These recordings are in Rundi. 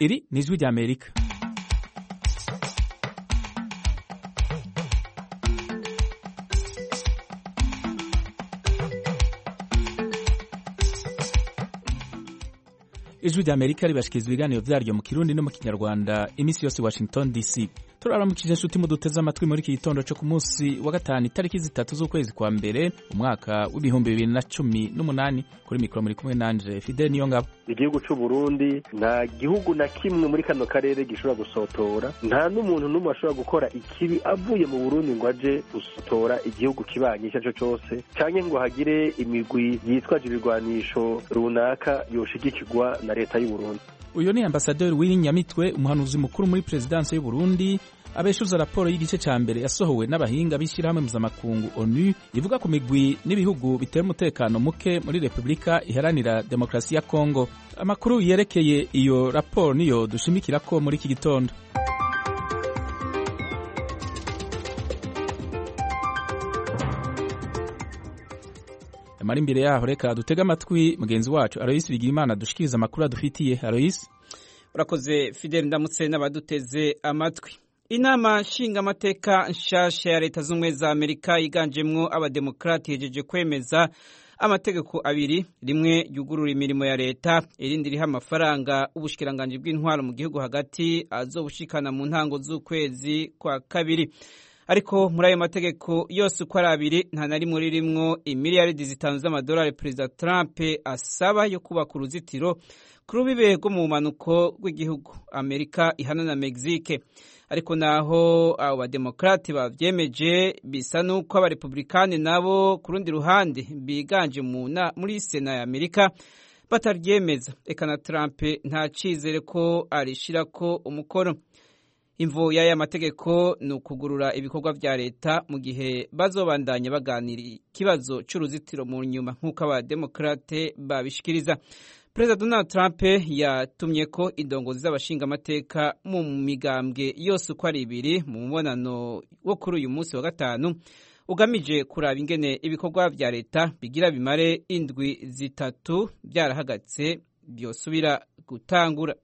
Iri ni ijwi ry'Amerika. Ijwi ry'Amerika ribashikiriza ibiganiro vyaryo mu Kirundi no mu Kinyarwanda imisi yose Washington DC. Turaramukije inshuti muduteze amatwi muri iki gitondo cyo ku munsi wa gatanu itariki 3 z'ukwezi kwa mbere umwaka w'ibihumbi 2018. Kuri mikro muri kumwe nanje Fidel Niyongabo. Igihugu c'u Burundi nta gihugu na kimwe muri kano karere gishobora gusotora, nta n'umuntu n'umwe ashobora gukora ikibi avuye mu Burundi ngo aje gusotora igihugu kibanye cyaco cyose, canke ngo hagire imigwi yitwaje ibigwanisho runaka yoshigikirwa na leta y'u Burundi. Uyo ni ambasaderi w'Inyamitwe, umuhanuzi mukuru muri presidence y'u Burundi, abeshuza raporo y'igice ca mbere yasohowe n'abahinga b'ishirahamwe mpuzamakungu ONU ivuga ku migwi n'ibihugu bitera umutekano muke muri Republika Iharanira Demokarasi ya Kongo. Amakuru yerekeye iyo raporo niyo dushimikirako muri iki gitondo. Mari imbere yaho reka dutega amatwi mugenzi wacu Alois Bigimana dushikiriza amakuru adufitiye. Alois, urakoze Fidel, ndamutse n'abaduteze amatwi. Inama nshingamateka nshasha ya leta z'ubumwe za Amerika yiganjemwo abademokrati yejeje kwemeza amategeko abiri, rimwe ryugurura imirimo ya leta, irindi riha amafaranga ubushikiranganje bw'intwaro mu gihugu hagati azobushikana mu ntango z'ukwezi kwa kabiri. Ariko muri ayo mategeko yose uko ari abiri nta na rimwe ririmwo imiliyaridi 5 z'amadolari Perezida Trump asaba yo kubaka uruzitiro ku rubibe rwo mu manuko rw'igihugu Amerika ihana na Mexique. Ariko naho abo bademokrati bavyemeje, bisa nuko abarepublikani nabo ku rundi ruhande biganje muri Sena ya Amerika bataryemeza. Eka na Trump nta cizere ko arishirako umukono. Imvo y'aya mategeko ni ukugurura ibikorwa vya leta mu gihe bazobandanya baganira ikibazo c'uruzitiro mu nyuma nk'uko abademokrate babishikiriza. Perezida Donald Trump yatumye ko indongozi z'abashingamateka mu migambwe yose uko ari ibiri mu mubonano wo kuri uyu munsi wa gatanu ugamije kuraba ingene ibikorwa vya leta bigira bimare indwi zitatu byarahagatse byosubira gutangura.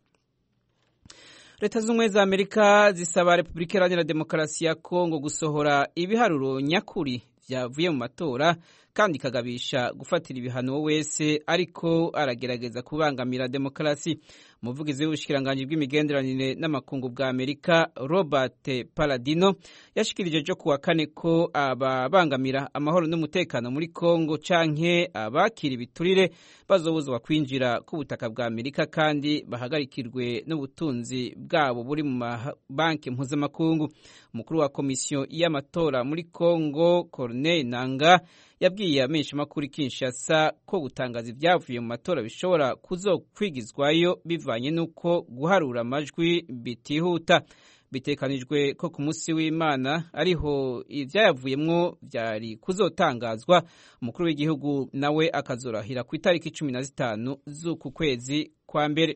Leta z'ubumwe za Amerika zisaba Republika Iharanira Demokarasi ya Kongo gusohora ibiharuro nyakuri vyavuye mu matora kandi ikagabisha gufatira ibihano wese ariko aragerageza kubangamira demokarasi. Umuvugizi w'ubushikiranganje bw'imigenderanire n'amakungu bwa Amerika Robert Paladino yashikirije jo kuwa kane ko ababangamira amahoro n'umutekano muri Kongo canke abakira ibiturire bazobuzwa kwinjira ku butaka bwa Amerika kandi bahagarikirwe n'ubutunzi bwabo buri mu banki mpuzamakungu. Umukuru wa komisiyo y'amatora muri Kongo Corneille Nangaa yabwiye amenshi makuru Kinshasa ko gutangaza ibyavuye mu matora bishobora kuzokwigizwayo bivanye nuko guharura amajwi bitihuta. Bitekanijwe ko ku munsi w'Imana ariho ivyayavuyemwo vyari kuzotangazwa. Umukuru w'igihugu nawe akazorahira ku itariki 15 z'uku kwezi kwa mbere.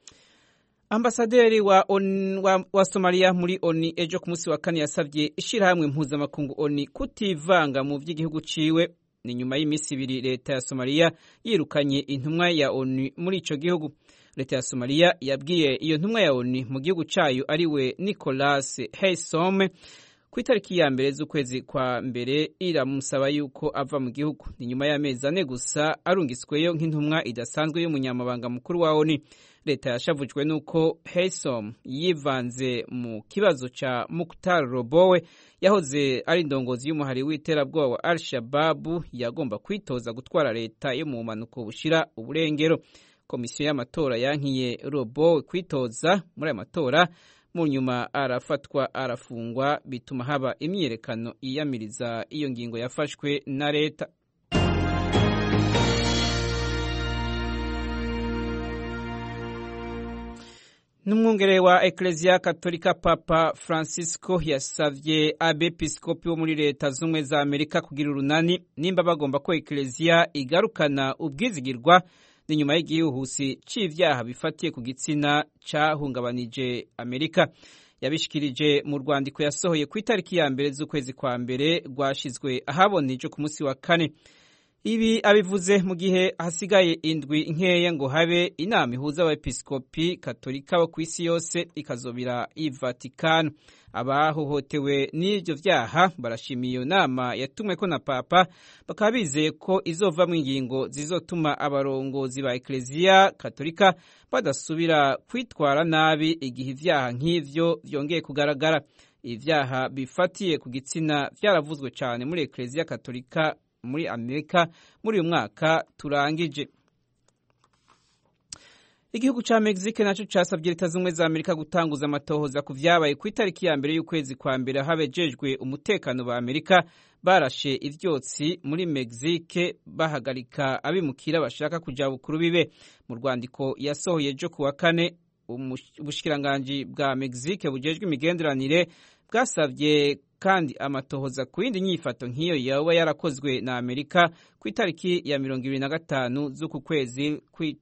Ambasaderi wa Somalia muri ONU ejo ku munsi wa kane yasavye ishirahamwe mpuzamakungu ONU kutivanga mu vy'igihugu ciwe. Ni nyuma y'imisi ibiri leta ya Somalia yirukanye intumwa ya ONU muri ico gihugu. Leta ya Somalia yabwiye iyo ntumwa ya ONU mu gihugu cayo ariwe Nicholas Haysom ku itariki ya mbere z'ukwezi kwa mbere iramusaba yuko ava mu gihugu. Ni nyuma y'amezi 4 gusa arungisweyo nk'intumwa idasanzwe y'umunyamabanga mukuru wa ONU. Leta yashavujwe nuko Haysom yivanze mu kibazo ca Mukhtar Robowe yahoze ari indongozi y'umuhari w'iterabwoba wa Al-Shabaab yagomba kwitoza gutwara leta yo mu manuko bushira uburengero. Komisiyo y'amatora yankiye Robowe kwitoza muri aya matora, mu nyuma arafatwa arafungwa bituma haba imyiyerekano iyamiriza iyo ngingo yafashwe na leta. N'umwungere wa Ecclesia Katolika Papa Francisco yasavye abepiskopi bo muri leta z'ubumwe za Amerika kugira urunani nimba bagomba ko Ecclesia igarukana ubwizigirwa n'inyuma y'igihuhusi c'ivyaha bifatiye ku gitsina cahungabanije Amerika. Yabishikirije mu rwandiko yasohoye ku itariki ya mbere z'ukwezi kwa mbere rwashizwe ahaboneye ku munsi wa kane. Ibi abivuze mu gihe hasigaye indwi nkeya ngo habe inama ihuza abepiskopi katolika bo ku isi yose ikazobira i Vatikano. Abahohotewe n'ivyo vyaha barashimiye iyo nama yatumweko na Papa, bakaba bizeye ko izovamwo ingingo zizotuma abarongozi ba Ekleziya Katolika badasubira kwitwara nabi igihe ivyaha nk'ivyo vyongeye kugaragara. Ivyaha bifatiye ku gitsina vyaravuzwe cane muri Ekleziya Katolika muri Amerika muri uyu mwaka turangije. Igihugu ca Mexique naco casavye leta z'ubumwe za Amerika gutanguza amatohoza ku vyabaye ku itariki ya mbere y'ukwezi kwa mbere habejejwe umutekano ba Amerika barashe ivyotsi muri Mexique bahagarika abimukira bashaka kuja bukuru bibe. Mu rwandiko yasohoye ejo kuwa kane, ubushikiranganji bwa Mexique bujejwe imigenderanire bwasavye kandi amatohoza ku yindi nyifato nk'iyo yoba yarakozwe na Amerika ku itariki ya 25 z'uku kwezi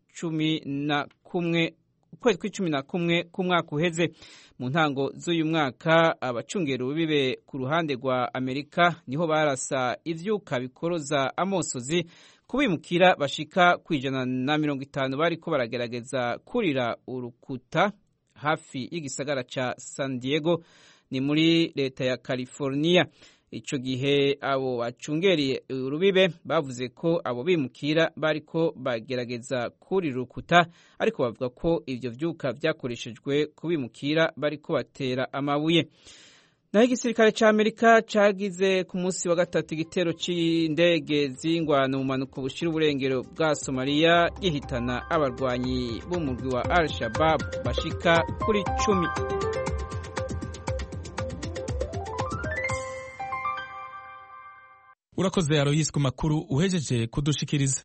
kw'icumi k'umwaka uheze. Mu ntango z'uyu mwaka abacungera ububibe ku ruhande rwa Amerika niho barasa ivyuka bikoroza amosozi kubimukira bashika ku150 bariko baragerageza kurira urukuta hafi y'igisagara ca San Diego ni muri leta ya California. Ico gihe abo bacungereye urubibe bavuze ko abo bimukira bariko bagerageza kuri rukuta, ariko bavuga ko ivyo vyuka vyakoreshejwe kubimukira bariko batera amabuye. Naho igisirikare ca Amerika cagize ku munsi wa gatatu igitero c'indege z'ingwano mu manuko bushira uburengero bwa Somalia gihitana abarwanyi b'umurwi wa Al-Shabaab bashika kuri 10. Urakoze Aloysi ku makuru uhejeje kudushikiriza.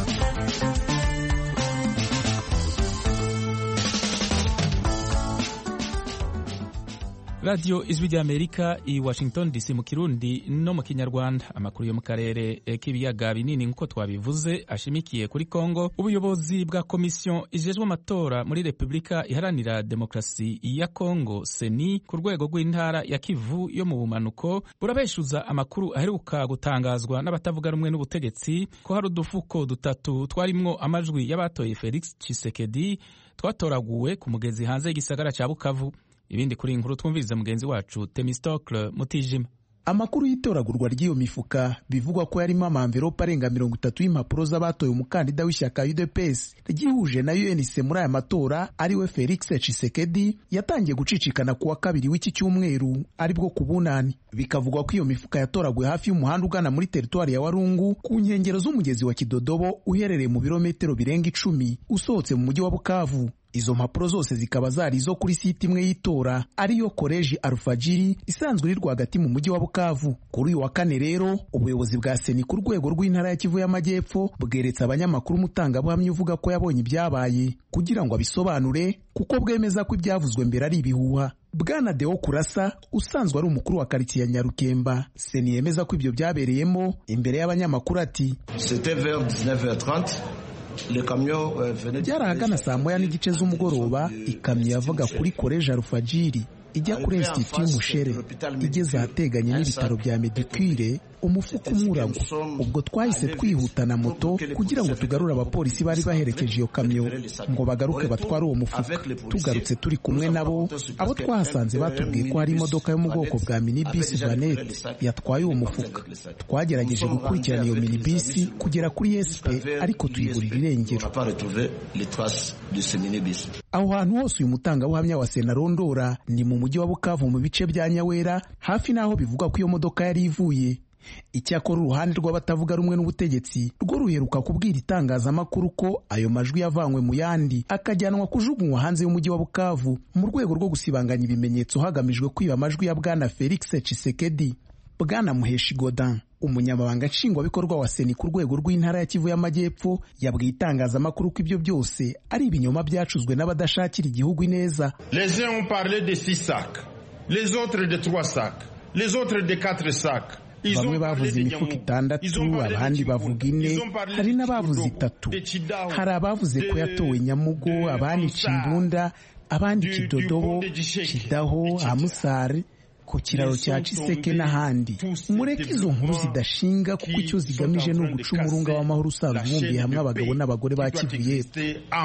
Radio Ijwi ry'Amerika i Washington DC mu Kirundi no mu Kinyarwanda. Amakuru yo mu karere k'ibiyaga binini nkuko twabivuze ashimikiye kuri Kongo. Ubuyobozi bwa komisiyo ijejwe amatora muri Republika Iharanira Demokarasi ya Kongo CENI ku rwego rw'intara ya Kivu yo mu bumanuko burabeshuza amakuru aheruka gutangazwa n'abatavuga rumwe n'ubutegetsi ko hari udufuko dutatu twarimwo amajwi y'abatoye Felix Tshisekedi twatoraguwe ku mugezi hanze y'igisagara ca Bukavu. Ibindi kuri inkuru twumviriza mugenzi wacu Temistocle Mutijima. Amakuru y'itoragurwa ry'iyo mifuka bivugwa ko yarimo amamverope arenga 30 y'impapuro z'abatoye umukandida w'ishyaka UDPS ryihuje na UNC muri aya matora ariwe Felix Tshisekedi yatangiye gucicikana kuwa kabiri w'iki cyumweru aribwo ku bunani. Bikavugwa ko iyo mifuka yatoraguwe hafi y'umuhanda ugana muri teritwari ya Warungu ku nkengero z'umugezi wa Kidodobo uherereye mu birometero birenga 10 usohotse mu mujyi wa Bukavu. Izo mpapuro zose zikaba zari zo kuri site imwe y'itora ariyo Koleji Alfajiri isanzwe iri rwagati mu mujyi wa Bukavu. Kuri uyu wa kane rero ubuyobozi bwa CENI ku rwego rw'intara ya Kivu y'Amajyepfo bweretse abanyamakuru umutangabuhamya uvuga ko yabonye ibyabaye kugira ngo abisobanure kuko bwemeza ko ibyavuzwe mbere ari ibihuha. Bwana Deo Kurasa usanzwe ari umukuru wa quartier ya Nyarukemba CENI yemeza ko ibyo byabereyemo imbere y'abanyamakuru ati C'était vers 19h30. Byarahagana saa moya n'igice z'umugoroba ikamyo yavaga kuri Koleji Alfajiri ijya kuri Institut y'Umushere igeze ahateganye n'ibitaro bya Medicure umufuka umuragwa. Ubwo twahise twihuta na moto kugira ngo tugarure abapolisi bari baherekeje iyo kamyo ngo bagaruke batware uwo mufuka. Tugarutse turi kumwe nabo, abo twahasanze batubwiye ko hari imodoka yo mu bwoko bwa minibus Vanette yatwaye uwo mufuka. Twagerageje gukurikirana iyo minibus kugera kuri SP ariko tuyiburira irengero. Aho hantu hose uyu mutangabuhamya wa CENI arondora ni mu mujyi wa Bukavu mu bice bya Nyawera hafi naho bivugwa ko iyo modoka yari ivuye. Icyakora uruhande rw'abatavuga rumwe n'ubutegetsi rwo ruheruka kubwira itangazamakuru ko ayo majwi yavanywe mu yandi akajyanwa kujugunywa hanze y'umujyi wa Bukavu mu rwego rwo gusibanganya ibimenyetso hagamijwe kwiba amajwi ya Bwana Felix Tshisekedi. Bwana Muheshi Godin umunyamabanga nshingwabikorwa wa CENI ku rwego rw'intara ya Kivu y'Amajyepfo yabwiye itangazamakuru ko ibyo byose ari ibinyoma byacuzwe n'abadashakira igihugu ineza. Les uns ont parlé de 6 sacs, les autres de 3 sacs, les autres de 4 sacs. Bamwe bavuze imifuka 6, abandi bavuga 4, hari n'abavuze 3. Hari abavuze ko yatowe Nyamugo, abandi Cimbunda, abandi Kidodobo, Kidaho, Amusare. ku kiraro cya Ciseke n'ahandi. Mureke izo nkuru zidashinga kuko icyo zigamije ni uguca umurunga w'amahoro usanzwe ubumbiye hamwe abagabo n'abagore ba Kivu y'Epfo.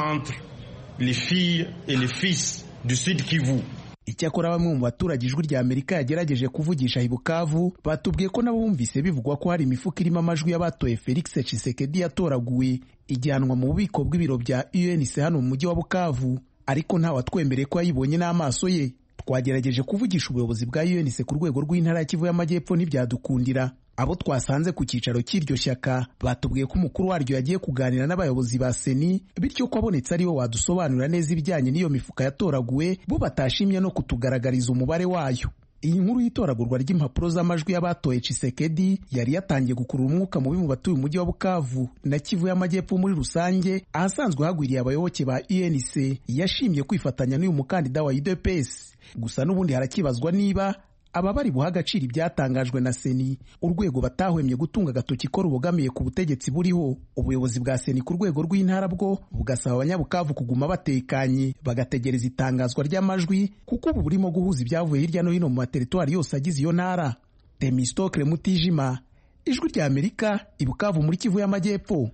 Icyakora bamwe mu baturage Ijwi rya Amerika yagerageje kuvugisha i Bukavu batubwiye ko nabo bumvise bivugwa ko hari imifuka irimo amajwi y'abatoye Felix Tshisekedi yatoraguwe ijyanwa mu bubiko bw'ibiro bya UNC hano mu mujyi wa Bukavu, ariko nta watwemereye ko yayibonye n'amaso ye. Twagerageje kuvugisha ubuyobozi bwa UNC ku rwego rw'intara ya Kivu y'Amajyepfo ntibyadukundira. Abo twasanze ku cyicaro cy'iryo shyaka batubwiye ko umukuru waryo yagiye kuganira n'abayobozi ba Seni, bityo ko abonetse ariwe wadusobanurira neza ibijyanye n'iyo mifuka yatoraguwe, bo batashimye no kutugaragariza umubare wayo. Iyi nkuru y'itoragurwa ry'impapuro z'amajwi y'abatoye Tshisekedi yari yatangiye gukurura umwuka mubi mu batuye umujyi wa Bukavu na Kivu y'Amajyepfo muri rusange, ahasanzwe hagwiriye abayoboke ba UNC yashimye kwifatanya n'uyu mukandida wa UDPS. Gusa n'ubundi harakibazwa niba aba bari buha agaciro ibyatangajwe na Seni, urwego batahwemye gutunga agatoki ko rubogamiye ku butegetsi buriho. Ubuyobozi bwa Seni ku rwego rw'intara bwo bugasaba abanyabukavu kuguma batekanye bagategereza itangazwa ry'amajwi, kuko ubu burimo guhuza ibyavuye hirya no hino mu materitwari yose agize iyo ntara. Temistokle Mutijima, Ijwi rya Amerika, i Bukavu muri Kivu y'Amajyepfo.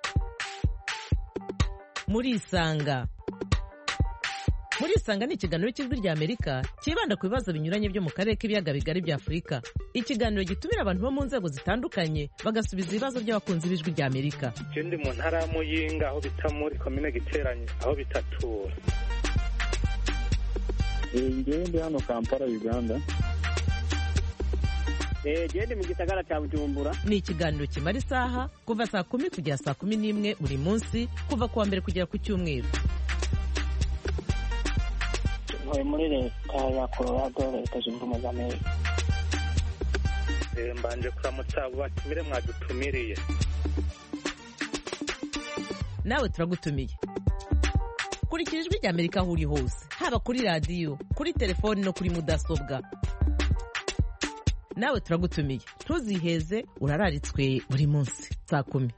Murisanga ni ikiganiro cy'Ijwi rya Amerika kibanda ku bibazo binyuranye byo mu karere k'ibiyaga bigari bya Afurika. Ikiganiro gitumira abantu bo mu nzego zitandukanye bagasubiza ibibazo by'abakunzi b'Ijwi rya Amerika. Ndi mu ntara ya Muyinga aho bita muri komine Giteranye aho bitatura. Ndi hano Kampala, Uganda. Ndi mu gisagara cya Bujumbura. Ni ikiganiro kimara isaha kuva saa 10 kugera saa 11 buri munsi, kuva kuwa mbere kugera ku cyumweru. Muri leta ya Colorado, Leta Zunze Ubumwe za Amerika. Mbanje kuramutsa batumire mwadutumiriye. Nawe turagutumiye. Kurikira Ijwi rya Amerika aho uri hose, haba kuri radiyo, kuri telefoni no kuri mudasobwa. Nawe turagutumiye, ntuziheze, urararitswe buri munsi saa 10.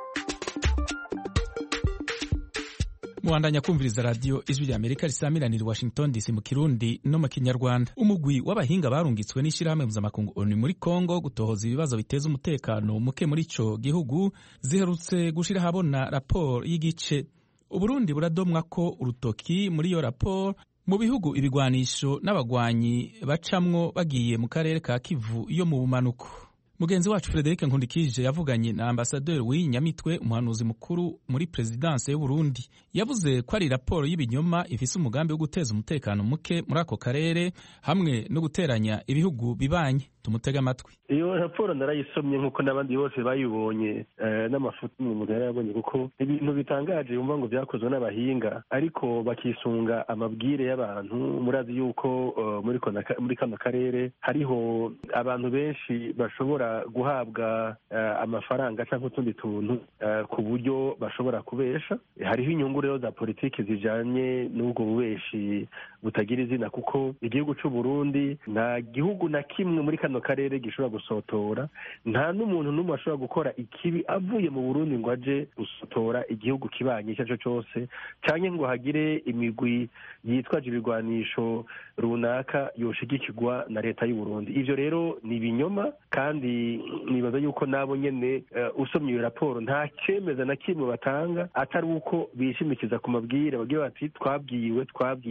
Muandanya kumviriza radio Ijwi rya Amerika risamirana i Washington DC mu Kirundi no mu Kinyarwanda. Umugwi w'abahinga barungitswe n'ishirahamwe mpuzamakungu ONU muri Kongo gutohoza ibibazo biteza umutekano muke muri ico gihugu ziherutse gushira habona raporo y'igice. Uburundi buradomwa ko urutoki muri iyo raporo mu bihugu ibigwanisho n'abagwanyi bacamwo bagiye mu karere ka Kivu yo mu bumanuko. Mugenzi wacu Frederic Nkundikije yavuganye na ambasaderi w'Inyamitwe, umuhanuzi mukuru muri presidence y'u Burundi. Yavuze ko ari raporo y'ibinyoma ifise umugambi wo guteza umutekano muke muri ako karere hamwe no guteranya ibihugu bibanye. Tumutega amatwi. Iyo raporo narayisomye nkuko n'abandi bose bayibonye, n'amafuti umuntu yarabonye, kuko ibintu bitangaje yumva ngo byakozwe n'abahinga ariko bakisunga amabwire y'abantu. Murazi yuko muri kano karere hariho abantu benshi bashobora guhabwa amafaranga cyangwa utundi tuntu ku buryo bashobora kubesha. Hariho inyungu rero za politiki zijanye n'ubwo bubeshi butagira izina, kuko igihugu cy'u Burundi nta gihugu na kimwe muri kano karere gishobora gusotora, nta n'umuntu n'umwe ashobora gukora ikibi avuye mu Burundi ngo aje gusotora igihugu kibanye icyo cyo cyose, cyangwa ngo hagire imigwi yitwaje ibigwanisho runaka yoshigikirwa na leta y'u Burundi. Ivyo rero ni ibinyoma, kandi nibaza yuko nabo nyene usomye iyo raporo nta cemeza na kimwe batanga atari uko bishimikiza ku mabwire bagiye bati twabwiwe.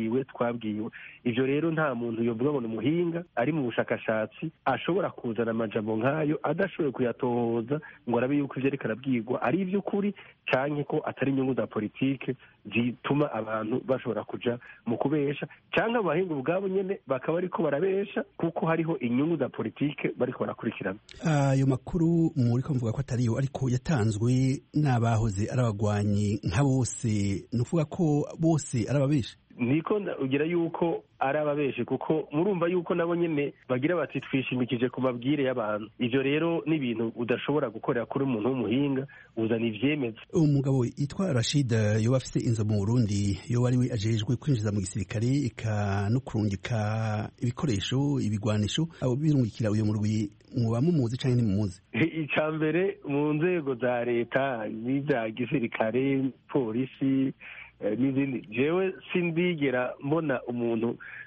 Ivyo rero nta muntu yovuga ngo n'umuhinga ari mu bushakashatsi ashobora kuzana amajambo nk'ayo adashoboye kuyatohoza ngo arabe yuko ivyo ariko arabwirwa ari ivy'ukuri canke ko atari inyungu za politike zituma abantu bashobora kuja mu kubesha, canke abahinga ubwabo nyene bakaba ariko barabesha kuko hariho inyungu za politike bariko barakurikirana. Ayo makuru muriko mvuga ko atariyo, ariko yatanzwe n'abahoze arabagwanyi nka bose, nuvuga ko bose arababesha. Niko ugira yuko ari ababeshi, kuko murumva yuko nabo nyene bagira bati twishimikije ku mabwire y'abantu. Ivyo rero ni ibintu udashobora gukorera kuri umuntu w'umuhinga, uzana ivyemeza. Umugabo yitwa Rashid yoba afise inzo mu Burundi, yoba ari we ajejwe kwinjiza mu gisirikare eka no kurungika ibikoresho ibigwanisho, abo birungikira uyo murwi muba mumuzi canke ntimumuzi? Ica mbere mu nzego za leta n'iza gisirikare, polisi n'izindi, jewe sindigera mbona umuntu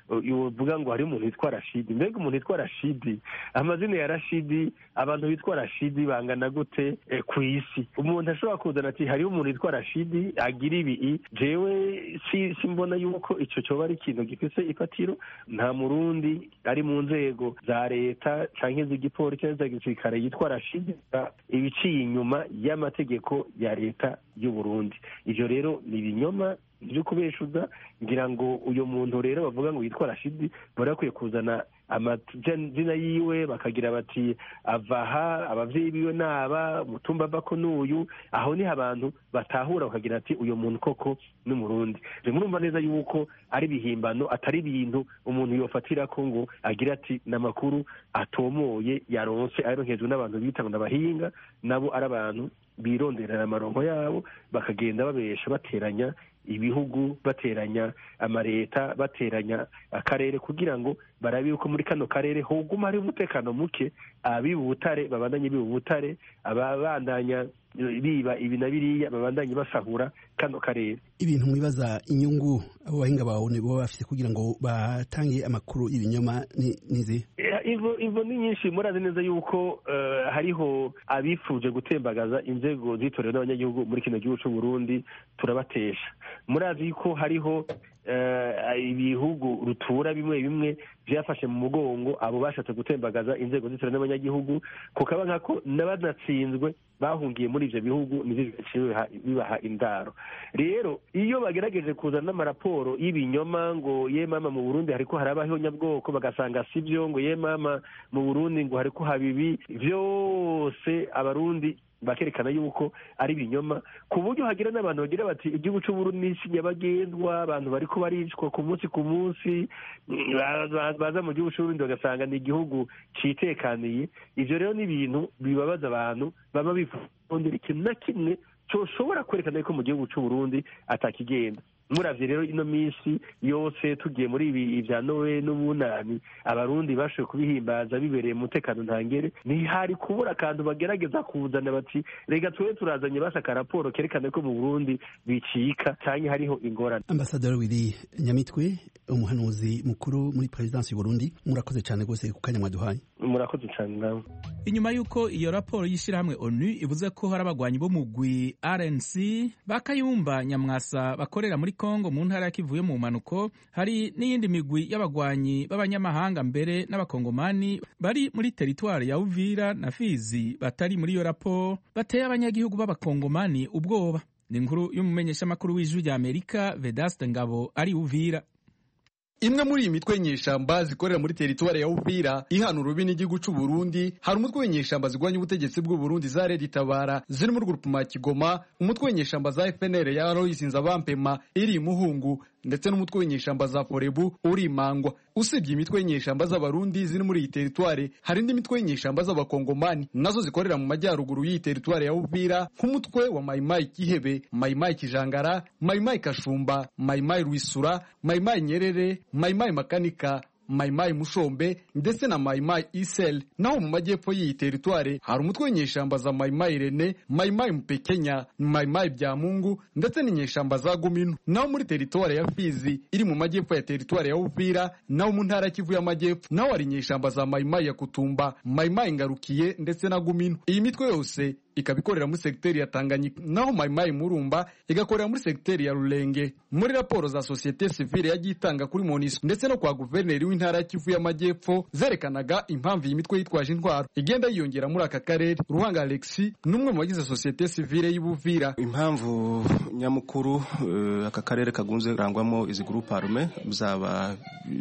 uvuga ngo hari umuntu witwa Rashidi. Mbega umuntu witwa Rashidi, amazina ya Rashidi, abantu bitwa Rashidi bangana gute ku isi? Umuntu ashobora kuzana ati hariho umuntu witwa Rashidi agira ibi. Jewe simbona yuko ico coba ari ikintu gifise ifatiro. Nta murundi ari mu nzego za leta canke z'igipolisi canke za gisirikare yitwa Rashidi ibiciye inyuma y'amategeko ya leta y'u Burundi. Ivyo rero ni ibinyoma byo kubeshuza. Ngira ngo uyo muntu rero bavuga ngo yitwa Rashidi barakwiye kuzana amazina yiwe bakagira bati avaha, abavyeyi biwe naba, mutumba ava n'uyu. Aho ni abantu batahura bakagira ati uyo muntu koko ni Murundi. Murumva neza yuko ari bihimbano, atari ibintu umuntu yofatira ko ngo agira ati n'amakuru atomoye yaronse aronkejwe n'abantu bitanga n'abahinga, nabo ari abantu bironderera amaronko yabo bakagenda babesha bateranya ibihugu, bateranya amareta, bateranya akarere kugira ngo barabe yuko muri kano karere hoguma hari umutekano muke. Abibutare babandanye bibutare, ababandanya biba ibi na biriya babandanye basahura kano karere. Ibintu mwibaza inyungu abo bahinga bawe bo bafite kugira ngo batange amakuru ibinyoma nize ivo ni nyinshi. Murazi neza yuko hariho abifuje gutembagaza inzego zitorewe n'abanyagihugu muri kino gihugu cy'u Burundi, turabatesha. Murazi ko hariho ibihugu rutura bimwe bimwe byafashe mu mugongo abo bashatse gutembagaza inzego zitorewe n'abanyagihugu, kukaba nkako n'abanatsinzwe bahungiye muri ivyo bihugu nivyo bibaha indaro. Rero iyo bagerageje kuzana n'amaraporo y'ibinyoma ngo ye mama mu Burundi hariko harabaho nyabwoko, bagasanga sivyo, ngo ye mama mu Burundi ngo hariko habibi, vyose abarundi bakerekana yuko ari binyoma, ku buryo hagira n'abantu bagira bati igihugu cy'u Burundi n'isi nyabagendwa, abantu bariko baricwa ku munsi baza mu gihugu cy'u Burundi bagasanga ni igihugu citekaniye. Ivyo rero ni ibintu bibabaza abantu baba bifundira ikintu na kimwe coshobora kwerekana yuko mu gihugu cy'u Burundi atakigenda. Muravye rero ino minsi yose tugiye muri ibi vya Noe n'ubunani, abarundi bashoboye kubihimbaza bibereye mu mutekano ntangere. Ntihari kubura akantu bagerageza kuzana bati rega tuwe turazanye basaka raporo kerekana ko mu Burundi bicika canke hariho ingorane. Ambassadeur Willy Nyamitwe, umuhanuzi mukuru muri presidence y'u Burundi, murakoze cyane gose ku kanya mwaduhaye. Murakoze cyane nawe. Inyuma yuko iyo raporo y'ishirahamwe ONU ivuze ko hari abagwanyi bo mugwi RNC bakayumba Nyamwasa bakorera muri Kongo mu ntara ya Kivu mu manuko, hari n'iyindi migwi y'abagwanyi b'abanyamahanga mbere n'abakongomani bari muri teritwari ya Uvira na Fizi batari muri iyo raporo bateye abanyagihugu b'abakongomani ubwoba. Ni inkuru y'umumenyesha makuru w'ijwi rya Amerika Vedaste Ngabo ari Uvira. Imwe muri iyi mitwe nyeshamba zikorera muri teritwari ya Uvira ihana urubi n'igihugu cy'u Burundi, hari umutwe w'inyeshamba zigwanya ubutegetsi bw'u Burundi za Red Tabara ziri mu rugurupuma Kigoma, umutwe w'inyeshamba za FNL ya Aloys Nzabampema iri Muhungu, ndetse n'umutwe w'inyeshamba za Forebu uri Mangwa. Usibye imitwe y'inyeshamba z'abarundi ziri muri iyi teritwari, hari indi mitwe y'inyeshamba z'abakongomani nazo zikorera mu majyaruguru y'iyi teritwari ya Uvira, nk'umutwe wa Maimai Kihebe, Maimai Kijangara, Maimai Kashumba, Maimai Rwisura, Maimai Nyerere, Maimai Makanika, Maimai Mushombe ndetse na Maimai Isel. Naho mu majyepfo y'iyi teritwari hari umutwe w'inyeshamba za Maimai Rene, Maimai Mpekenya, Maimai Byamungu ndetse n'inyeshamba za Guminu. Naho muri teritwari ya Fizi iri mu majyepfo ya teritwari ya Uvira, naho mu ntara Kivu y'amajyepfo, naho hari inyeshamba za Maimai ya Kutumba, Maimai Ngarukiye ndetse na Guminu. Iyi mitwe yose ikabikorera muri sekiteri ya Tanganyika, naho Maimai Murumba igakorera muri sekiteri ya Rulenge. Muri raporo za societe civile yagiye itanga kuri MONUSCO ndetse no kwa guverineri w'intara ya Kivu y'amajyepfo zerekanaga impamvu iyi mitwe yitwaje intwaro igenda yiyongera muri aka karere. Ruhanga Alexis n'umwe mu bagize societe civile y'Ubuvira. Impamvu nyamukuru aka karere kagunze rangwamo izi groupe arme zaba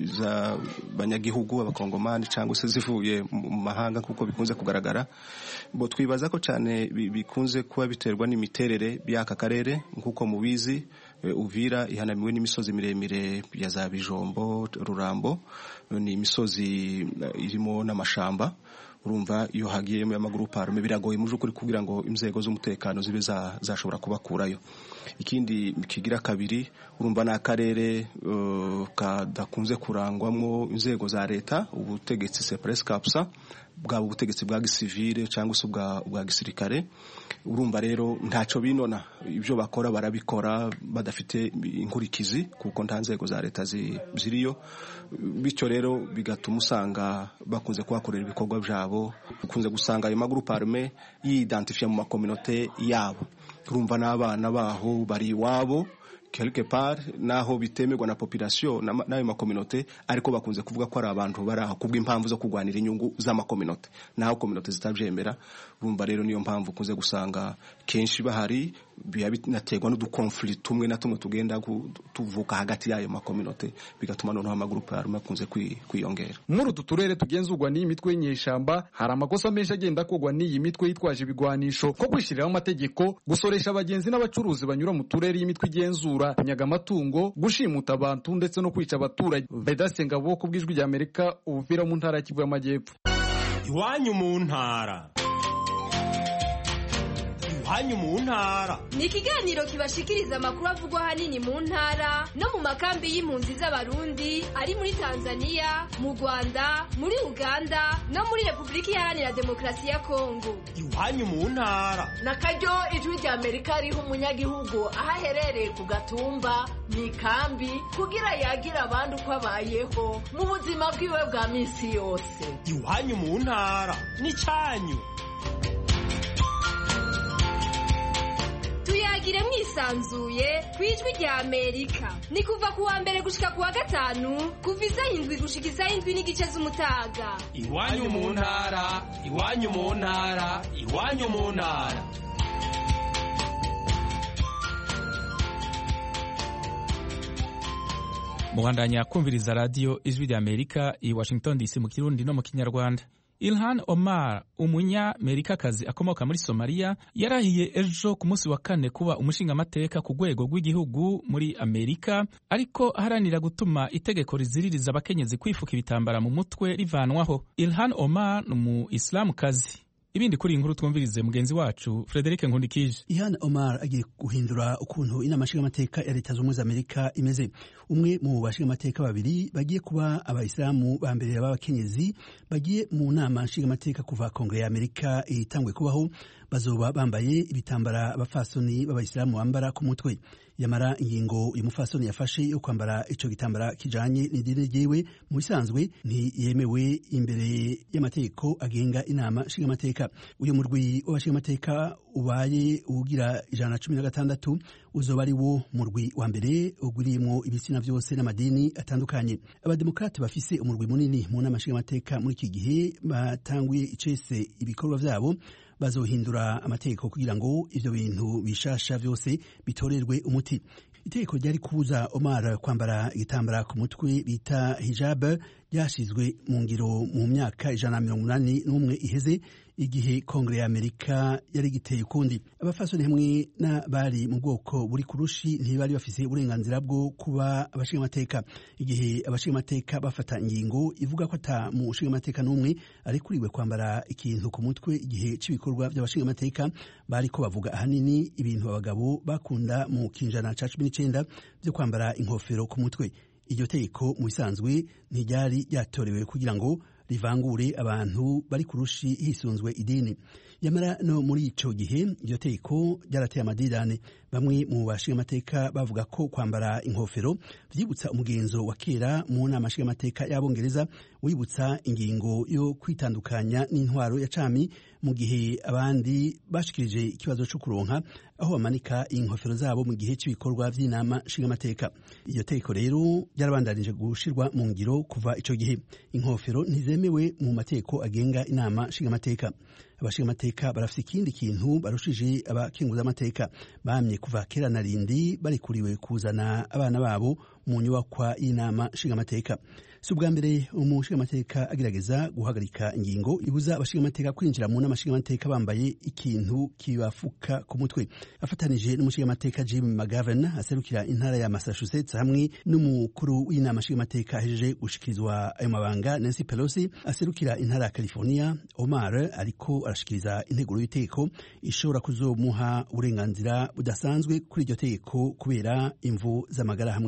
za banyagihugu abakongomani cyangwa se zivuye mu mahanga kuko bikunze kugaragara, bo twibaza ko cyane bikunze kuba biterwa n'imiterere by'aka karere. Nkuko mubizi, Uvira ihanamiwe n'imisozi miremire ya za Bijombo, Rurambo, ni imisozi irimo n'amashamba. Urumva iyo hagiyemo y'amagrupe arme biragoye mu by'ukuri kugira ngo inzego z'umutekano zibe zashobora kubakurayo. Ikindi kigira kabiri, urumva n'akarere kadakunze kurangwamo inzego za leta, ubutegetsi c'est presque absent, bwa ubutegetsi bwa gisivile cyangwa se bwa gisirikare. Urumva rero ntaco binona, ibyo bakora barabikora badafite inkurikizi kuko nta nzego za leta ziriyo, bityo rero bigatuma usanga bakunze kuhakorera ibikorwa byabo. Ukunze gusanga ayo magroupe armé yidentifie mu makominote yabo, urumva n'abana baho bari iwabo quelque part naho bitemerwa na population n'ayo makominote, ariko bakunze kuvuga ko ari abantu bari aho kubw'impamvu zo kugwanira inyungu z'amakominote, naho kominote zitabyemera. Urumva rero niyo mpamvu kunze gusanga kenshi bahari binaterwa n'udukonflikt tumwe na tumwe tugenda tuvuka hagati y'ayo makominote, bigatuma noneho amagroupe armé akunze kwiyongera. Muri utu turere tugenzurwa n'iyi mitwe y'inyeshamba hari amakosa menshi agenda akogwa n'iyi mitwe yitwaje ibigwanisho, ko kwishyiriraho amategeko, gusoresha abagenzi n'abacuruzi banyura mu turere y'imitwe igenzura, kunyaga amatungo, gushimuta abantu ndetse no kwica abaturage. Vedaste Ngabo ku bw'ijwi rya Amerika, Uvira mu ntara ya Kivu y'Amajyepfo. Iwanyu mu ntara. Iwanyu mu ntara ni ikiganiro kibashikiriza amakuru avugwa hanini mu ntara no mu makambi y'impunzi z'abarundi ari muri Tanzania, mu Rwanda, muri Uganda no muri Repubulika Iharanira Demokarasi ya Kongo. Iwanyu mu ntara nakaryo ijwi rya Amerika riha umunyagihugu aho aherereye ku gatumba mu ikambi kugira yagira abandi uko abayeho mu buzima bwiwe bwa minsi yose. Iwanyu mu ntara ni cyanyu. Tuyagire mwisanzuye kwijwi rya Amerika. Ni kuva kuwa mbere gushika kuwa gatanu, kuva isaha 7 gushika isaha 7:30 z'umutaga. Iwanyu mu ntara, iwanyu mu ntara, iwanyu mu ntara. Mubandanya kumviriza radio Ijwi rya Amerika i Washington DC mu Kirundi no mu Kinyarwanda. Ilhan Omar, umunyamerikakazi akomoka muri Somalia, yarahiye ejo ku munsi wa kane kuba umushingamateka ku rwego rw'igihugu muri Amerika, ariko aharanira gutuma itegeko riziririza abakenyezi kwifuka ibitambara mu mutwe rivanwaho. Ilhan Omar ni umu-Islamukazi. Ibindi kuri inkuru twumvirize mugenzi wacu Frederic Nkundikije. Ilhan Omar agiye guhindura ukuntu inama nshingamateka ya Leta z'Ubumwe za Amerika imeze. Umwe mu bashingamateka babiri bagiye kuba abayisilamu ba mbere b'abakenyezi bagiye mu nama nshingamateka kuva Kongere ya Amerika itangwe kubaho, bazoba bambaye ibitambara abafasoni b'abayisilamu bambara ku mutwe. Yamara ingingo uyu mufasoni yafashe yo kwambara ico gitambara kijanye n'idini ryiwe mu bisanzwe ntiyemewe imbere y'amategeko agenga inama nshingamateka. Uyu murwi w'abashingamateka ubaye ugira 116 uzoba ari wo murwi wa mbere uguriyemo ibitsina byose n'amadini atandukanye. Abademokrate bafise umurwi munini mu nama nshingamateka muri iki gihe batanguye icese ibikorwa vyabo, bazohindura amategeko kugira ngo ivyo bintu bishasha vyose bitorerwe umuti. Itegeko ryari kubuza Omar kwambara igitambara ku mutwe bita hijab ryashizwe mu ngiro mu myaka 181 iheze, igihe Kongere ya Amerika yari giteye ukundi. Abafasoni hamwe n'abari mu bwoko buri kurushi ntibari bafise uburenganzira bwo kuba abashingamateka. Igihe abashingamateka bafata ingingo ivuga ko ata mu nshingamateka n'umwe ari kuriwe kwambara ikintu ku mutwe igihe cy'ibikorwa by'abashingamateka, bari ko bavuga ahanini ibintu abagabo bakunda mu kinjana ca 19 byo kwambara inkofero ku mutwe. Iryo tegeko mu bisanzwe ntiryari ryatorewe kugira ngo rivangure abantu bari kurushi hisunzwe idini. Yamara no muri ico gihe iryo tegeko ryarateye amadirane. Bamwe mu bashingamateka bavuga ko kwambara inkofero vyibutsa umugenzo wa kera mu nama nshingamateka y'Abongereza wibutsa ingingo yo kwitandukanya n'intwaro ya cami, mu gihe abandi bashikirije ikibazo cyo kuronka aho bamanika inkofero zabo mu gihe cy'ibikorwa vy'inama nshingamateka. Iryo tegeko rero ryarabandanije gushirwa mu ngiro kuva ico gihe. Inkofero ntizemewe mu mategeko agenga inama nshingamateka. Abashingamateka barafise ikindi kintu barushije abakenguza amateka. Bamye kuva kera na rindi bari kuriwe kuzana abana babo mu nyubakwa y'inama nshingamateka. Si ubwa mbere umushingamateka agerageza guhagarika ingingo ibuza abashingamateka kwinjira mu nama nshingamateka bambaye ikintu kibafuka ku mutwe. Afatanije n'umushingamateka Jim McGovern aserukira intara ya Massachusetts hamwe n'umukuru w'inama nshingamateka ahejeje gushikirizwa ayo mabanga Nancy Pelosi aserukira intara ya California, Omar ariko arashikiriza integuro y'iteko ishobora kuzomuha uburenganzira budasanzwe kuri iryo teko kubera imvu z'amagara hamwe n'idini.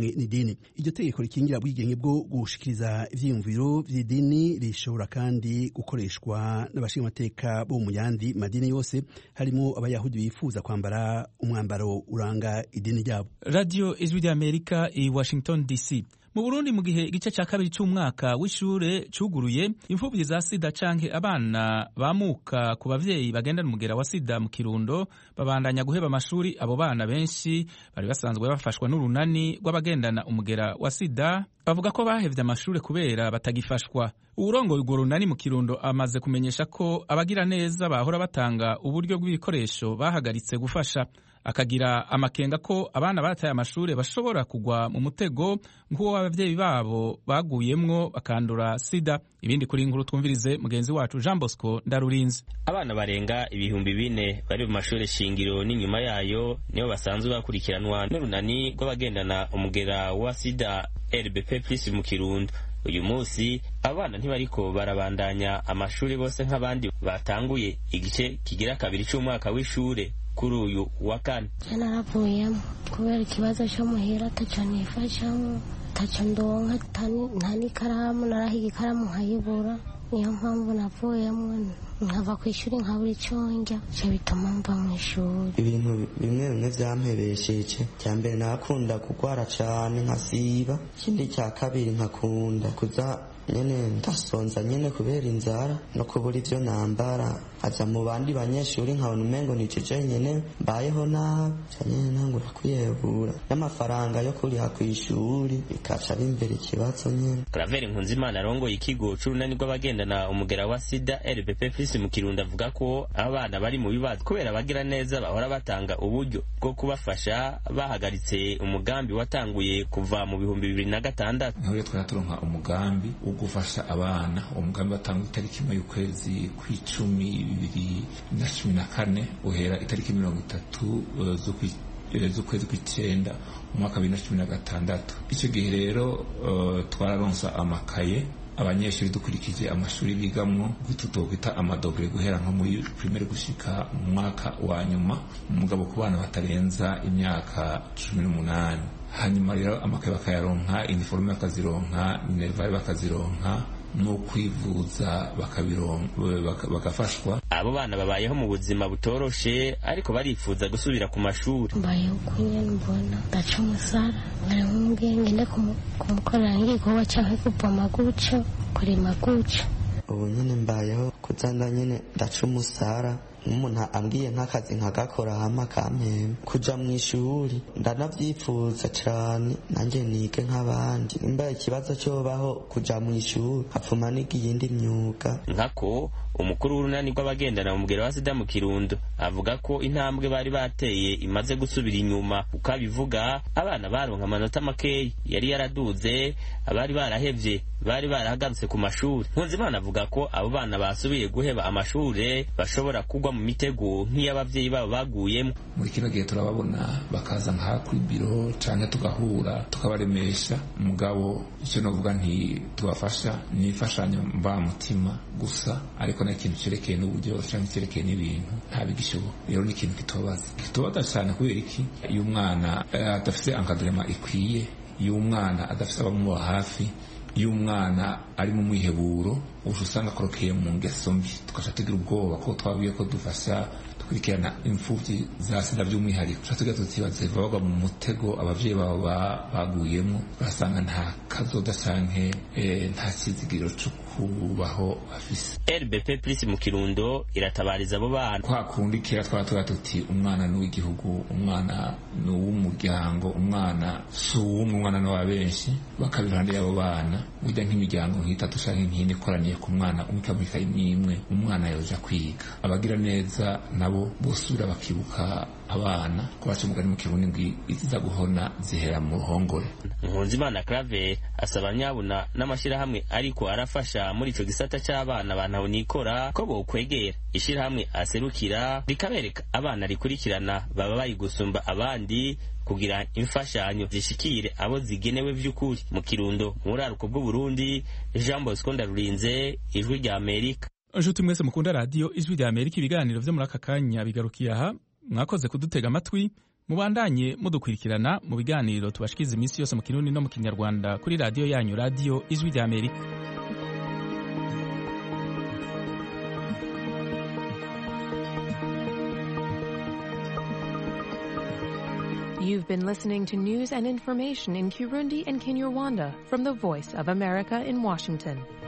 idini. Iryo tegeko rikingira ubwigenge bwo gushikiriza ivyiyumviro vy'idini rishobora kandi gukoreshwa n'abashingamateka bo mu yandi madini yose, harimo abayahudi bifuza kwambara umwambaro uranga idini ryabo. Radio Ijwi ry'Amerika i Washington DC. Mu Burundi mu gihe igice ca kabiri c'umwaka w'ishure cuguruye, imfuvyi za sida canke abana bamuka ku bavyeyi bagendana umugera wa sida mu Kirundo babandanya guheba amashuri. Abo bana benshi bari basanzwe bafashwa n'urunani rw'abagendana umugera wa sida bavuga ko bahevye amashuri kubera batagifashwa. Uwurongoye urwo runani mu Kirundo amaze kumenyesha ko abagira neza bahora batanga uburyo bw'ibikoresho bahagaritse gufasha, akagira amakenga ko abana bataye amashuri bashobora kugwa mu mutego nk'uwo abavyeyi babo baguyemwo bakandura sida. Ibindi kuri inkuru twumvirize mugenzi wacu Jean Bosco Ndarurinze. Abana barenga 4,000 bari mu mashuri shingiro n'inyuma yayo nibo basanzwe bakurikiranwa n'urunani rw'abagendana umugera wa sida RBP+ mu Kirundo. Uyu munsi abana ntibariko barabandanya amashuri bose nk'abandi batanguye igice kigira kabiri c'umwaka w'ishure kuri uyu wa kane. Naravuyemo kubera ikibazo cyo muhira ataco nifashamo, ataco ndonka, nta n'ikaramu, narahiga ikaramu nkayibura. Niyo mpamvu navuyemo nkava ku ishuri nkabura ico ndya, cyo bituma mva mu ishuri. Ibintu bimwe vyampebesheje. Cya mbere nakunda kugwara cane nkasiba, ikindi cya kabiri nkakunda kuza nyene ndasonza nyene kubera inzara no kubura ivyo nambara. Aza mu bandi banyeshuri nkabona umengo nicije nyene mbayeho nabi, nyene ntangura kwiyebura n'amafaranga yo kuriha kw'ishuri bikaca bimbere ikibazo nyene. Claver Nkunzimana arongoye ikigo c'urunani rw'abagendana umugera wa sida RBP+ mu Kirundo avuga ko abana bari mu bibazo kubera bagira neza bahora batanga uburyo bwo kubafasha bahagaritse umugambi watanguye kuva mu 2006. Niho twaturonka umugambi wo gufasha abana. Umugambi watangwa itariki imwe y'ukwezi kw'icumi 2014 uhera itariki 30 z'ukwezi kw'icenda umwaka 2016. Icyo gihe rero twararonsa amakaye abanyeshuri dukurikije amashuri bigamwo twita amadogre guhera nko muri primaire gushika mu mwaka wa nyuma, umugabo ku bana batarenza imyaka 18. Hanyuma rero amakaye bakayaronka, uniforme bakazironka, minerval bakazironka, no kwivuza bakafashwa. Abo bana babayeho mu buzima butoroshe ariko barifuza gusubira ku mashuri. Mbayeho kunye mbona ndaca umusara nkambwiye ngende kumukorera nk'igikorwa canke kuvoma guco kurima guco. Ubu nyene mbayeho kuzanda nyene ndaca umusara, umuntu ambwiye nk'akazi nkagakora hama kampemba. Kuja mu ishuri ndanavyifuza cane nanje nige nk'abandi, nimba ikibazo cyobaho kuja mu ishuri hapfuma n'iyindi myuga. Nkako umukuru w'urunani rw'abagendana umugera wa sida mu Kirundo avuga ko intambwe bari bateye imaze gusubira inyuma. Uko abivuga, abana baronka amanota makeyi yari yaraduze, abari barahevye bari barahagarutse ku mashuri. Nkunzimana avuga ko abo bana basubiye guheba amashuri bashobora kugwa mu mitego nk'iy'abavyeyi babo baguyemo. Muri kino gihe turababona bakaza nka kuri biro canke tugahura tukabaremesha. Mugabo icyo novuga nti tubafasha ni imfashanyo mva mutima gusa, ariko na ikintu cerekeye n'uburyo canke cerekeye n'ibintu ntabigishoboka. Rero ni ikintu kitubaza cyane kubera iki iyo umwana adafise encadrement ikwiye, iyo umwana adafise abamuba hafi, iyo umwana ari mu mwiheburo usanga akorokeye mu ngeso mbi, tukaca tugira ubwoba ko twabiye ko dufasha dukurikirana imfuvyi za sida by'umwihariko. Tuca tugira tutibaze babaga mu mutego abavyeyi babo baguyemo, basanga nta kazoda canke nta kizigiro cyo kubaho bafise. RBP+ mu Kirundo iratabariza abo bana. Kwa kundi kera twatuga tuti umwana ni w'igihugu, umwana ni uw'umuryango, umwana si uw'umwana ni wa benshi. Bakabirande y'abo bana burya nk'imiryango nk'itatu canke nk'ine ikoraniye ku mwana umwe imwe, umwana yoja kwiga. Abagira neza nabo bosubira bakibuka abana ko baca umugani mu Kirundi ngo iziza guhona zihera mu ruhongore. Nkunzimana Claver asaba nyabuna n'amashirahamwe ariko arafasha muri ico gisata c'abana bantu nikora ko bokwegera ishirahamwe aserukira rikabereka abana rikurikirana baba bayigusumba abandi kugira imfashanyo zishikire abo zigenewe vy'ukuri. Mu Kirundo muri aruko bw'u Burundi, Jean Bosco Ndarurinze, Ijwi rya Amerika. Nshuti mwese mukunda radio Ijwi rya Amerika, ibiganiro vyo muri aka kanya bigarukiye aha. Mwakoze kudutega amatwi, mubandanye mudukurikirana mu biganiro tubashikiriza iminsi yose mu Kirundi no mu Kinyarwanda kuri radiyo yanyu, radiyo Ijwi ry'Amerika. You've been listening to news and information in Kirundi and Kinyarwanda from the Voice of America in Washington.